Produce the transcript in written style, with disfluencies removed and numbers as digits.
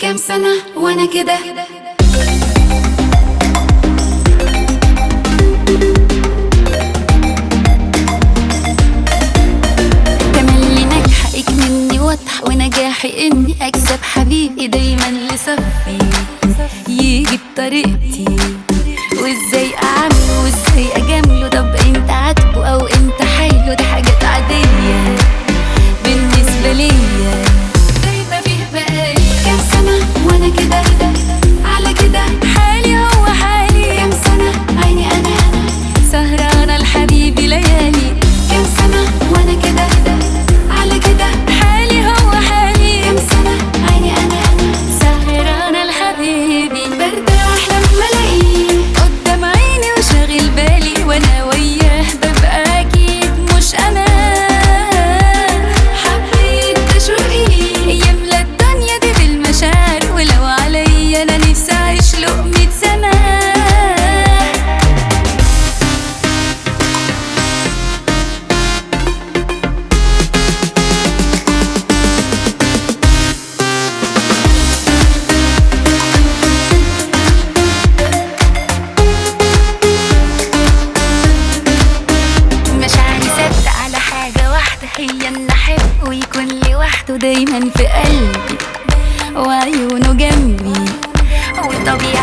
كام سنة وانا كده. تملي نجحك مني واضح، ونجاحي اني اكسب حبيبي دايما لصفي، يجي بطريقتي وازاي اعمله وازاي اجامله. طب انت عاتبه او انت حايله، ده حاجات عادية بالنسبة ليا. دايما فيه بقالي كام سنة وانا كده على كده، حالي هو حالي. كام سنة عيني انا سهرانة لحبيبي ليالي. كام سنة وانا كده على كده، حالي هو حالي. كام سنة عيني انا سهرانة لحبيبي، برتاح لما الاقيه قدام عيني وشاغل بالي، وانا وياه ببقى اكيد مش انا. حبيت تشوقي يملى الدنيا دي بالمشاعر، ولو عليا انا نفسي اعيش له 100 سنة. مشاعري ثابتة على حاجة واحدة، هي ان احب ويكون لوحده دايما في قلبي، وعيونه جنبي وطبيعي